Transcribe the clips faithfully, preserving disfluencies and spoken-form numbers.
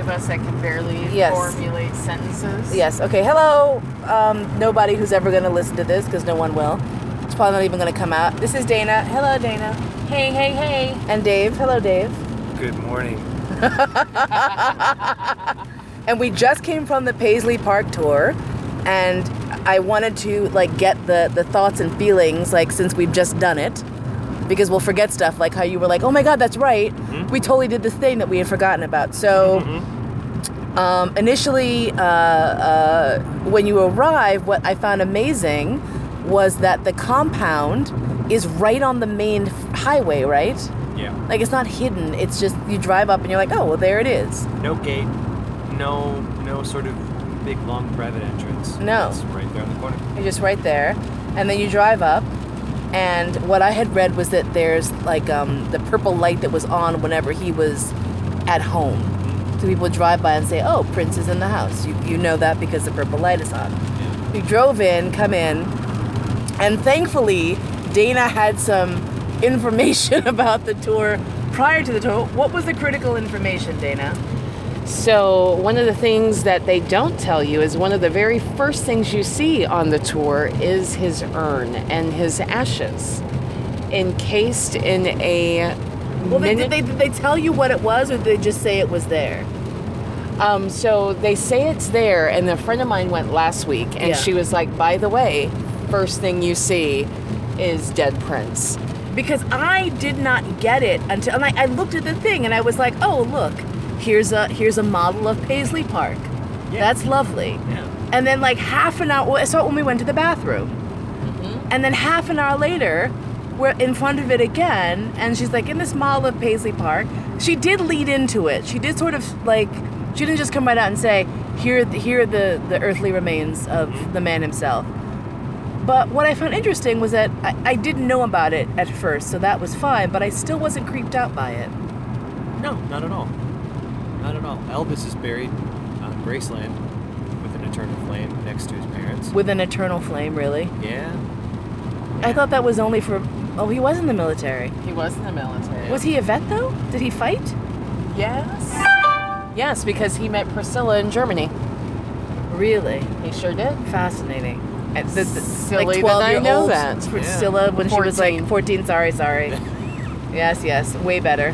of us that can barely yes. formulate sentences. Yes. Okay. Hello. Um, nobody who's ever going to listen to this, because no one will. It's probably not even going to come out. This is Dana. Hello, Dana. Hey, hey, hey. And Dave. Hello, Dave. Good morning. And we just came from the Paisley Park tour, and I wanted to like get the, the thoughts and feelings, like, since we've just done it, because we'll forget stuff, like how you were like, oh my god, that's right, mm-hmm. we totally did this thing that we had forgotten about. So mm-hmm. um, initially, uh, uh, when you arrive, what I found amazing was that the compound is right on the main highway, right? Yeah. Like, it's not hidden, it's just, you drive up and you're like, oh, well, there it is. No gate, no no sort of big, long private entrance. No. It's right there on the corner. You're just right there. And then you drive up, and what I had read was that there's, like, um, the purple light that was on whenever he was at home. So people drive by and say, oh, Prince is in the house. You you know that because the purple light is on. Yeah. We drove in, come in, and thankfully, Dana had some information about the tour prior to the tour. What was the critical information, Dana? So one of the things that they don't tell you is one of the very first things you see on the tour is his urn and his ashes encased in a... Well, they, did, they, did they tell you what it was, or did they just say it was there? Um, so they say it's there, and a friend of mine went last week, and yeah. she was like, by the way, first thing you see is dead Prince. Because I did not get it until... And I, I looked at the thing, and I was like, oh, look. Here's a here's a model of Paisley Park. Yeah. That's lovely. Yeah. And then like half an hour, I saw it when we went to the bathroom. Mm-hmm. And then half an hour later, we're in front of it again, and she's like, in this model of Paisley Park. She did lead into it. She did sort of like, she didn't just come right out and say, here, here are the, the earthly remains of mm-hmm. the man himself. But what I found interesting was that I, I didn't know about it at first, so that was fine, but I still wasn't creeped out by it. No, not at all. Not at all. Elvis is buried on Graceland with an eternal flame next to his parents. With an eternal flame, really? Yeah. I thought that was only for... Oh, he was in the military. He was in the military. Yeah. Was he a vet, though? Did he fight? Yes. Yes, because he met Priscilla in Germany. Really? He sure did. Fascinating. And the, the, Silly like twelve that I year know old that. Priscilla Yeah. when fourteen. She was like fourteen. Sorry, sorry. Yes, yes. Way better.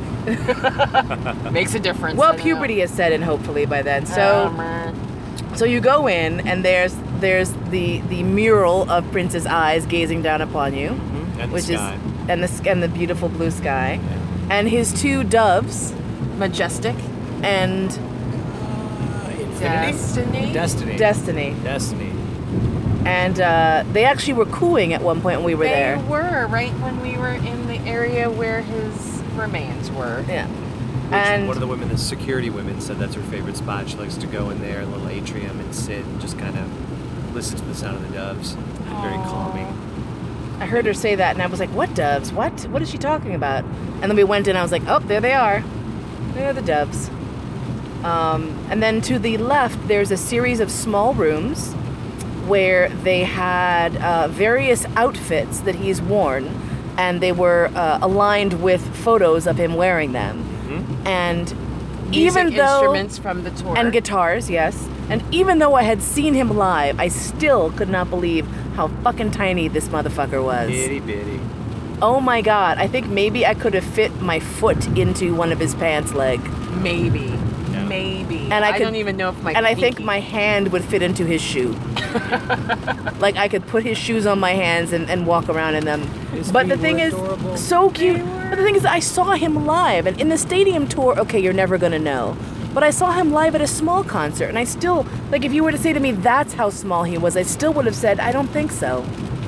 Makes a difference. Well, puberty is set in hopefully by then. So, um, so you go in, and there's there's the the mural of Prince's eyes gazing down upon you, mm-hmm. and which the sky. is and the and the beautiful blue sky, yeah. and his two doves, majestic, and uh, infinity? Destiny, Destiny, Destiny, Destiny, and uh, they actually were cooing at one point when we were they there. They were right when we were in the area where his remains were. Yeah. Which And one of the women, the security women, said that's her favorite spot. She likes to go in there, a little atrium, and sit and just kind of listen to the sound of the doves. Very Aww. calming. I heard her say that, and I was like, what doves? What? What is she talking about? And then we went in, and I was like, oh, there they are. There are the doves. Um, and then to the left, there's a series of small rooms where they had uh, various outfits that he's worn, and they were uh, aligned with photos of him wearing them. Mm-hmm. And Music even though instruments from the tour and guitars, yes. And even though I had seen him live, I still could not believe how fucking tiny this motherfucker was. Bitty bitty. Oh my god! I think maybe I could have fit my foot into one of his pants leg. Maybe. Yeah. Maybe. And I, I could, don't even know if my and I think pinky- my hand would fit into his shoe. Like I could put his shoes on my hands and, and walk around in them. His But the feet thing were is, adorable. so cute. But the thing is, I saw him live, and in the stadium tour. Okay, you're never gonna know. But I saw him live at a small concert, and I still, like, if you were to say to me that's how small he was, I still would have said I don't think so.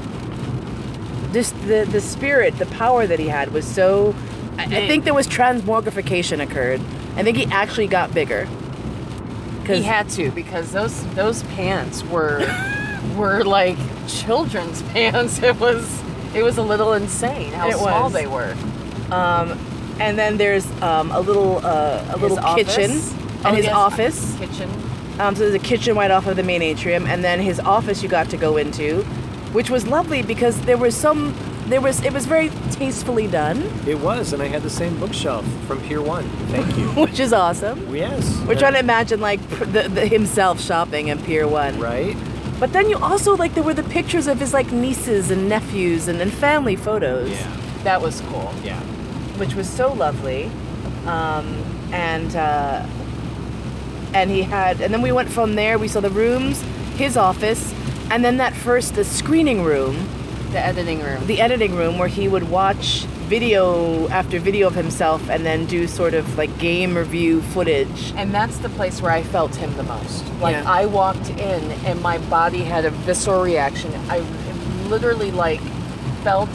Just the the spirit, the power that he had was so. I, I think there was transmogrification occurred. I think he actually got bigger. He had to, because those those pants were were like children's pants. It was it was a little insane how It small was. they were. Um, and then there's um, a little uh, a His little office. kitchen Oh, and his yes, office. kitchen. Um, so there's a kitchen right off of the main atrium, and then his office you got to go into, which was lovely because there were some there was it was very tastefully done, It was, and I had the same bookshelf from Pier One. Thank you. which is awesome. Yes. We're trying to imagine like pr- the, the himself shopping in Pier One. Right? But then you also like there were the pictures of his like nieces and nephews and, and family photos. Yeah. That was cool. Yeah. Which was so lovely. Um, and uh, and he had and then we went from there, we saw the rooms, his office, and then that first the screening room, The editing room. the editing room where he would watch video after video of himself and then do sort of like game review footage. And that's the place where I felt him the most. Like, Yeah. I walked in and my body had a visceral reaction. I literally, like, felt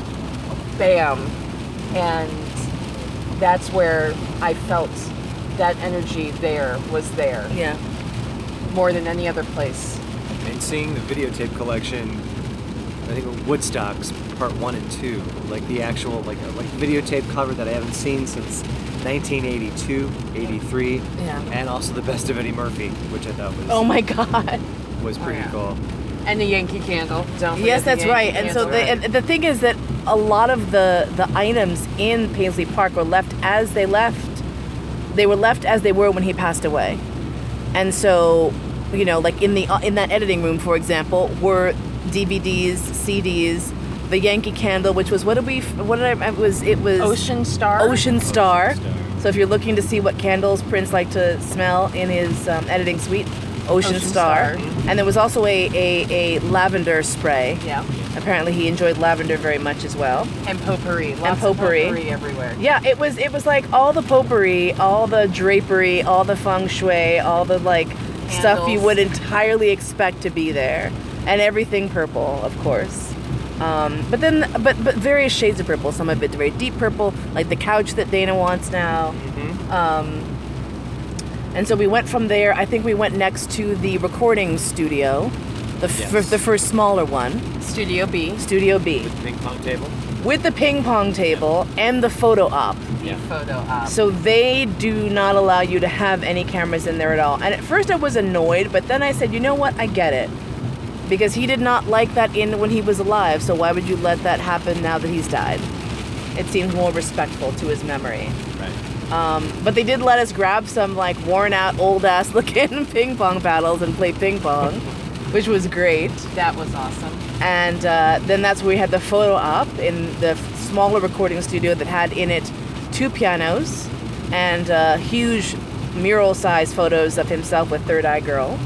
bam. And that's where I felt that energy there was there Yeah. more than any other place. And seeing the videotape collection, I think of Woodstock's part one and two, like the actual like like videotape cover that I haven't seen since nineteen eighty-two, eighty-three, Yeah. and also the Best of Eddie Murphy, which I thought was Oh my god. was pretty Oh, yeah. cool. And the Yankee Candle. Don't forget Yes, the that's Yankee right. And so Candle. the, and the thing is that a lot of the, the items in Paisley Park were left as they left. They were left as they were when he passed away. And so, you know, like in the uh, in that editing room, for example, were D V Ds, C Ds, the Yankee Candle, which was what did we what did I it was it was Ocean Star. Ocean Star. Ocean Star. So if you're looking to see what candles Prince liked to smell in his um, editing suite, Ocean, Ocean Star. Star. And there was also a, a, a lavender spray. Yeah. Apparently he enjoyed lavender very much as well. And potpourri. Lots potpourri. of potpourri everywhere. Yeah, it was it was like all the potpourri, all the drapery, all the feng shui, all the like stuff you Candles. would entirely expect to be there. And everything purple, of course. Um, but then but but various shades of purple. Some of it very deep purple, like the couch that Dana wants now. Mm-hmm. Um, and so we went from there. I think we went next to the recording studio, the f- Yes. the first smaller one, Studio B. Studio B, Ping pong table. with the ping pong table and the photo op. The photo op. So they do not allow you to have any cameras in there at all. And at first I was annoyed, but then I said, you know what? I get it. Because he did not like that in when he was alive, so why would you let that happen now that he's died? It seems more respectful to his memory. Right. Um, but they did let us grab some like worn out, old ass looking ping pong paddles and play ping pong, which was great. That was awesome. And uh, then that's where we had the photo op in the smaller recording studio that had in it two pianos and uh, huge mural size photos of himself with Third Eye Girl.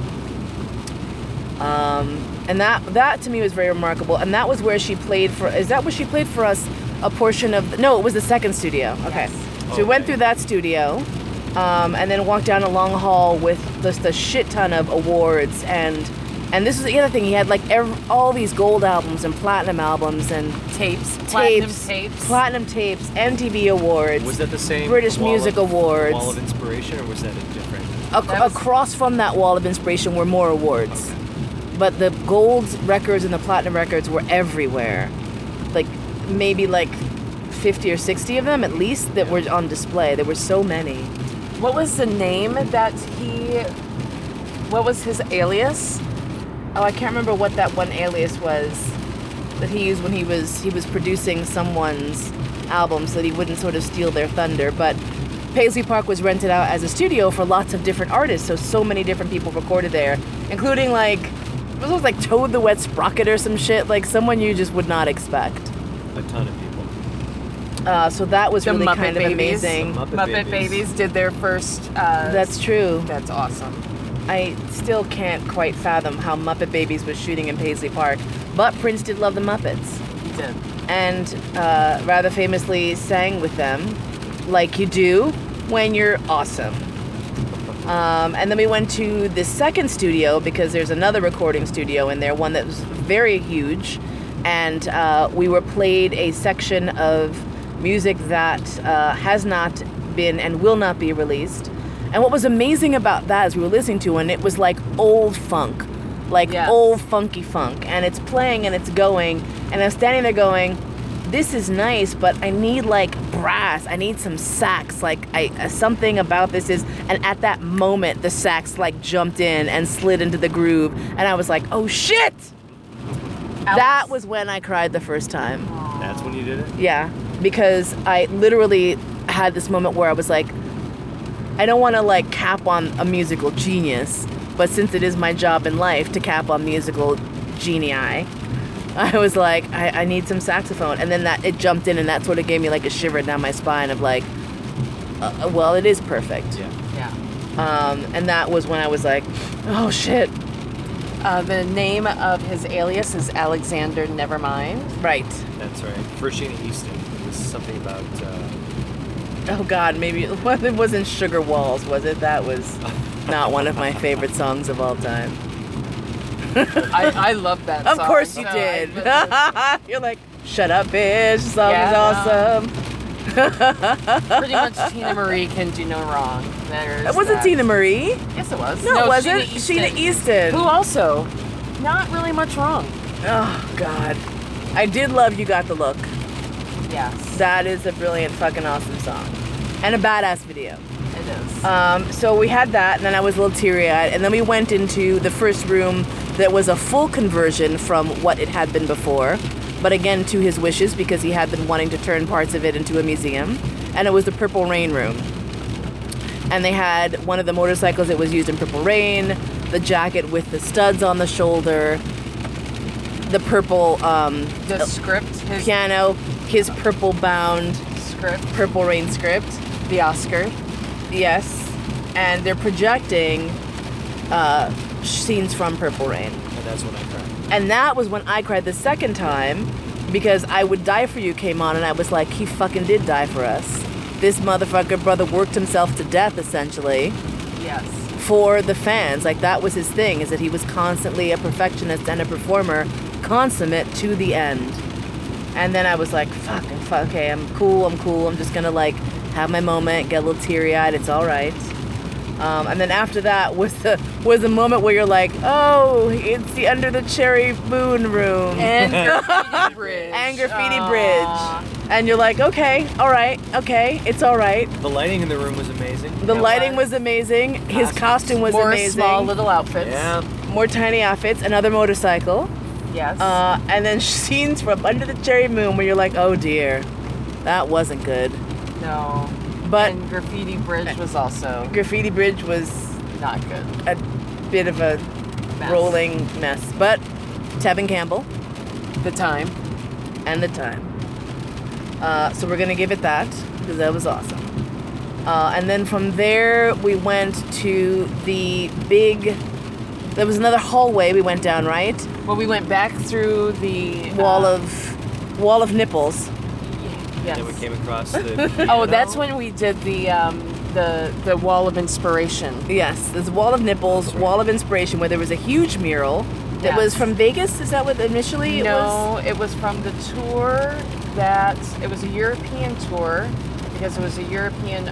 Um, and that that to me was very remarkable. And that was where she played for. Is that where she played for us? A portion of. No, it was the second studio. Okay. Yes. So we went Okay. through that studio, um, and then walked down a long hall with just a shit ton of awards. And and this was the other thing. He had like ev- all these gold albums and platinum albums and Tapes. Platinum tapes, tapes. platinum tapes, M T V awards. Was that the same British wall Music of, Awards. Wall of Inspiration, or was that a different? Ac- That was- across from that wall of inspiration were more awards. Okay. But the gold records and the platinum records were everywhere. Like maybe like fifty or sixty of them at least that were on display. There were so many. What was the name that he? What was his alias? Oh, I can't remember what that one alias was that he used when he was he was producing someone's album so that he wouldn't sort of steal their thunder. But Paisley Park was rented out as a studio for lots of different artists, so so many different people recorded there, including like it was like Toad the Wet Sprocket or some shit, like someone you just would not expect. A ton of people. Uh, so that was The really Muppet kind of Babies. amazing. The Muppet Muppet Babies. Babies did their first. Uh, That's true. That's awesome. I still can't quite fathom how Muppet Babies was shooting in Paisley Park, but Prince did love the Muppets. He did. And uh, rather famously sang with them, like you do when you're awesome. Um, and then we went to the second studio because there's another recording studio in there, one that was very huge. And uh, we were played a section of music that uh, has not been and will not be released. And what was amazing about that is we were listening to, and it was like old funk, like Yes. old funky funk. And it's playing and it's going, and I'm standing there going, this is nice, but I need like brass. I need some sax. Like I uh, something about this is, and at that moment the sax like jumped in and slid into the groove, and I was like, oh shit! That was when I cried the first time. That's when you did it? Yeah, because I literally had this moment where I was like, I don't want to like cap on a musical genius, but since it is my job in life to cap on musical genii, I was like, I, I need some saxophone. And then that it jumped in, and that sort of gave me like a shiver down my spine of like, uh, well, it is perfect. Yeah. Yeah. Um, and that was when I was like, oh shit. Uh, the name of his alias is Alexander Nevermind. Right. That's right. For Sheena Easton. It was something about. Uh, Oh God, maybe it wasn't Sugar Walls, was it? That was not one of my favorite songs of all time. I, I love that Of song. course you so did. I- You're like, shut up, bitch. The song Yeah, is awesome. pretty much Tina Marie can do no wrong. There's It wasn't that. Tina Marie. Yes, it was. No, it wasn't. Sheena Easton. Sheena Easton. Who also, not really much wrong. Oh God, I did love "You Got the Look." Yes, That is a brilliant, fucking awesome song, and a badass video. it is. Um, so we had that, and then I was a little teary-eyed, and then we went into the first room that was a full conversion from what it had been before, but again to his wishes because he had been wanting to turn parts of it into a museum, and it was the Purple Rain room. And they had one of the motorcycles that was used in Purple Rain, the jacket with the studs on the shoulder, the purple um, the script, his piano, his purple-bound script, Purple Rain script. the Oscar. Yes, and they're projecting uh, scenes from Purple Rain. and that's when I cried. And that was when I cried the second time because I Would Die For You came on, and I was like, he fucking did die for us. This motherfucker brother worked himself to death, essentially, Yes. for the fans. Like, that was his thing, is that he was constantly a perfectionist and a performer, consummate to the end. And then I was like, fuck, fuck, okay, I'm cool, I'm cool, I'm just gonna like have my moment, get a little teary-eyed, it's all right. Um, and then after that was the was the moment where you're like, oh, it's the Under the Cherry Moon room. And Graffiti Bridge. And Graffiti Aw. Bridge. And you're like, okay, all right, okay, it's all right. The lighting in the room was amazing. The It lighting was. was amazing. His Costumes. costume was More amazing. small little outfits. Yeah. More tiny outfits, another motorcycle. Yes. Uh, and then scenes from Under the Cherry Moon where you're like, oh dear, that wasn't good. no. But and Graffiti Bridge was also Graffiti Bridge was not good. a bit of a Mess. rolling mess. But Tevin Campbell The time. and the time. Uh, so we're gonna give it that because that was awesome. Uh, and then from there we went to the big. There was another hallway we went down, right? Well, we went back through the Wall uh, of wall of nipples. Yes. And then we came across the. Oh, piano. that's when we did the um, the the Wall of Inspiration. Yes, there's Wall of Nipples, Wall of Inspiration, where there was a huge mural that Yes. was from Vegas. Is that what initially it was? No, it was from the tour that it was a European tour because it was a European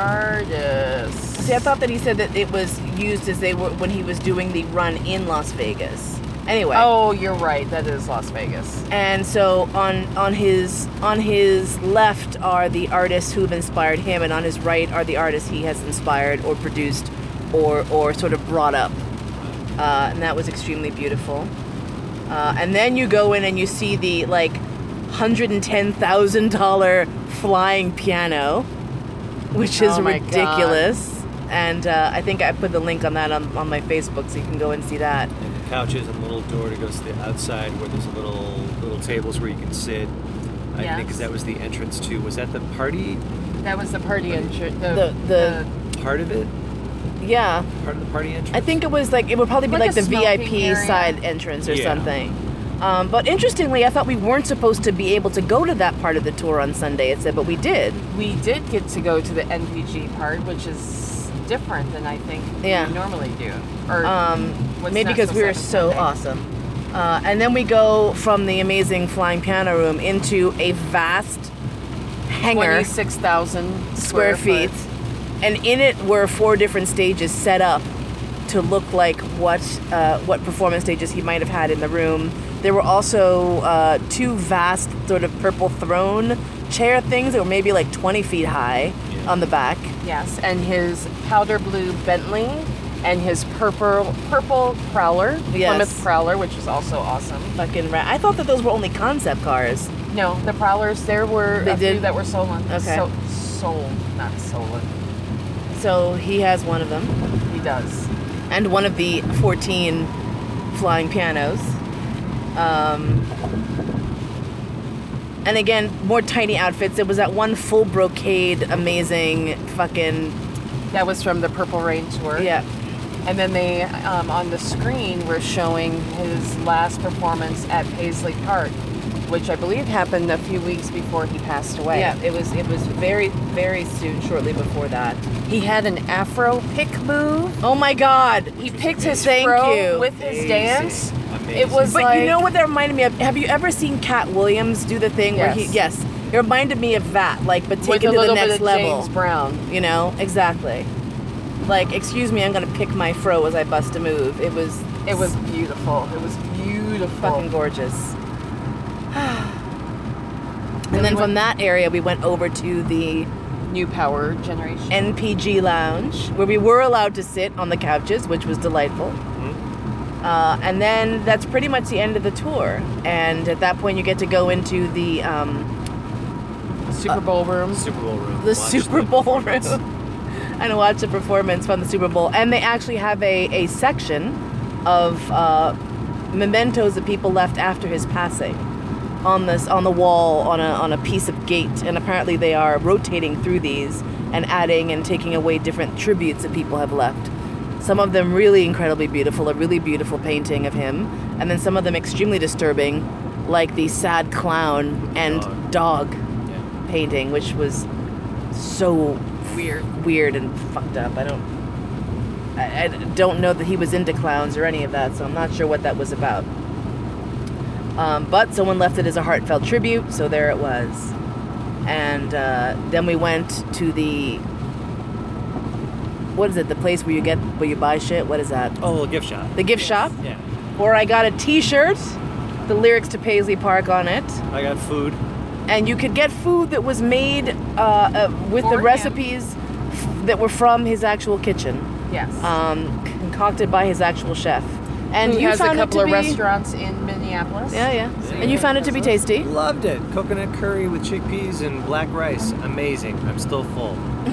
artist. See, I thought that he said that it was used as they were when he was doing the run in Las Vegas. Anyway. Oh, you're right. That is Las Vegas. And so on on his on his left are the artists who've inspired him, and on his right are the artists he has inspired or produced or or sort of brought up. Uh, and that was extremely beautiful. Uh, and then you go in and you see the like one hundred ten thousand dollars flying piano, which is Oh my God. ridiculous. And uh, I think I put the link on that on, on my Facebook, so you can go and see that. And the couches and a little door to go to the outside where there's a little little tables where you can sit. I Yes. think because that was the entrance to. Was that the party That was the party entrance. The- the- part of it? Yeah. Part of the party entrance? I think it was like, it would probably be Like like, a the V I P smoking area. side entrance or Yeah. something. Um, but interestingly, I thought we weren't supposed to be able to go to that part of the tour on Sunday, it said, but we did. we did get to go to the N P G part, which is different than I think Yeah. we normally do. Or Um, what's maybe not because so we were sad so Sunday. awesome. Uh, and then we go from the amazing flying piano room into a vast hangar, twenty-six thousand square feet. And in it were four different stages set up to look like what uh, what performance stages he might have had in the room. There were also uh, two vast sort of purple throne chair things that were maybe like twenty feet high Yeah. on the back. Yes, and his powder blue Bentley and his purple purple Prowler, Yes. Plymouth Prowler, which is also awesome. Fucking ra- I thought that those were only concept cars. No, the Prowlers, there were They a few did? that were stolen. Okay. So, sold, not stolen. So he has one of them. He does. And one of the fourteen flying pianos. Um, and again, more tiny outfits. There was that one full brocade, amazing fucking, That was from the Purple Rain tour. yeah. And then they, um, on the screen, were showing his last performance at Paisley Park, which I believe happened a few weeks before he passed away. Yeah, it was it was very, very soon, shortly before that. He had an Afro pick move. Oh my god! He picked his Thank fro you. with his Amazing. dance. Amazing. It was But like, you know what that reminded me of? Have you ever seen Cat Williams do the thing where he Yes. yes. It reminded me of that, like but with take it a to the little next bit of level. James Brown. You know? Exactly. Like, excuse me, I'm gonna pick my fro as I bust a move. It was It was beautiful. It was beautiful. fucking gorgeous. Then And then we from went- that area we went over to the New Power Generation. N P G Lounge, where we were allowed to sit on the couches, which was delightful. Mhm. Uh, and then that's pretty much the end of the tour. And at that point, you get to go into the um, Super Bowl room. Super Bowl room. the Watch Super Bowl room performance. and watch the performance from the Super Bowl. And they actually have a, a section of uh, mementos that people left after his passing on this on the wall on a on a piece of gate. And apparently they are rotating through these and adding and taking away different tributes that people have left. Some of them really incredibly beautiful, a really beautiful painting of him, and then some of them extremely disturbing, like the sad clown and Dog. dog Yeah. painting, which was so Weird. weird and fucked up. I don't I, I don't know that he was into clowns or any of that, so I'm not sure what that was about. Um, but someone left it as a heartfelt tribute, so there it was. And uh, then we went to the what is it? The place where you get where you buy shit. What is that? Oh, little gift shop. The gift shop, Yeah. where I got a T-shirt, the lyrics to Paisley Park on it. I got food. And you could get food that was made uh, uh, with For the him. recipes f- that were from his actual kitchen, Yes. um, concocted by his actual chef. And Who you has found a it couple to of be restaurants in Minneapolis. yeah, yeah. Yeah. And you found it to be tasty. Loved it. Coconut curry with chickpeas and black rice. Amazing. I'm still full.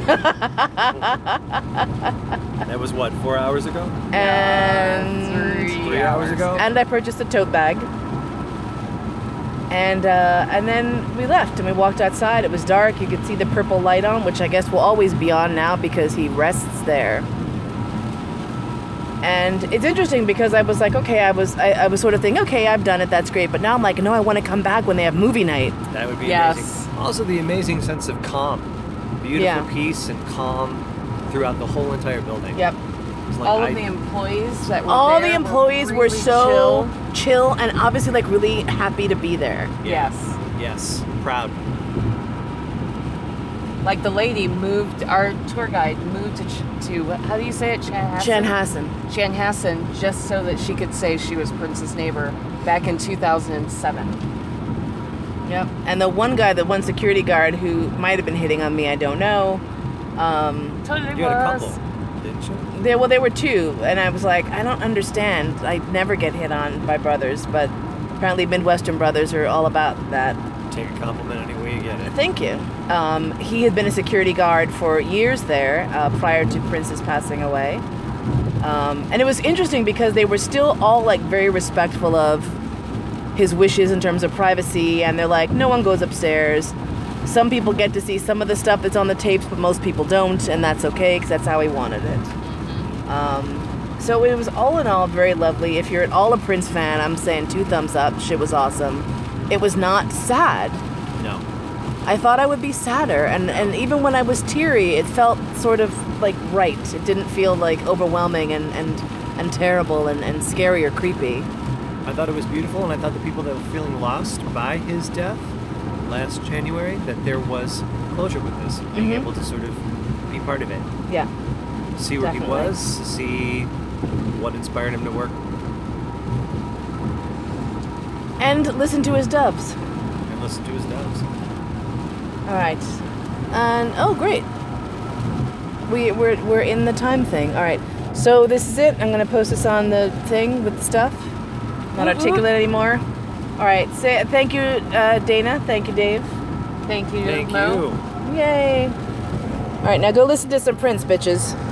That was what, four hours ago? And three, Three hours ago? and I purchased a tote bag. And uh, and then we left and we walked outside. It was dark. You could see the purple light on, which I guess will always be on now because he rests there. And it's interesting because I was like, okay, I was I, I was sort of thinking, okay, I've done it, that's great. But now I'm like, no, I want to come back when they have movie night. That would be Yes. amazing. Also, the amazing sense of calm. Beautiful Yeah. peace and calm throughout the whole entire building. Yep. It's like All I- of the employees that were All there the employees were, really so chill. chill and obviously like really happy to be there. Yeah. Yes. Yes. Proud. Like the lady moved, our tour guide moved to, Ch- to how do you say it? Chanhassen? Chanhassen. Chanhassen, just so that she could say she was Prince's neighbor back in two thousand seven. Yep. And the one guy, the one security guard who might have been hitting on me, I don't know. Um, Totally You had a was. couple, didn't you? there, well, there were two, and I was like, I don't understand. I never get hit on by brothers, but apparently Midwestern brothers are all about that. Take a compliment any way you get it. Thank you. Um, he had been a security guard for years there uh, prior to Prince's passing away. Um, and it was interesting because they were still all like very respectful of his wishes in terms of privacy, and they're like, no one goes upstairs. Some people get to see some of the stuff that's on the tapes, but most people don't, and that's okay because that's how he wanted it. Um, so it was all in all very lovely. If you're at all a Prince fan, I'm saying two thumbs up. Shit was awesome. It was not sad. No. I thought I would be sadder, and, and even when I was teary, it felt sort of like right. It didn't feel like overwhelming and, and, and terrible and, and scary or creepy. I thought it was beautiful, and I thought the people that were feeling lost by his death last January, that there was closure with this, being Mhm. able to sort of be part of it, Yeah. see where Definitely. he was, see what inspired him to work, And listen to his doves. and listen to his doves. All right. And, oh, great. We, we're, we're in the time thing. All right. So this is it. I'm gonna post this on the thing with the stuff. Not articulate anymore. All right. Say thank you, uh, Dana. Thank you, Dave. Thank you, Thank Mo. you. Yay. All right. Now go listen to some Prince, bitches.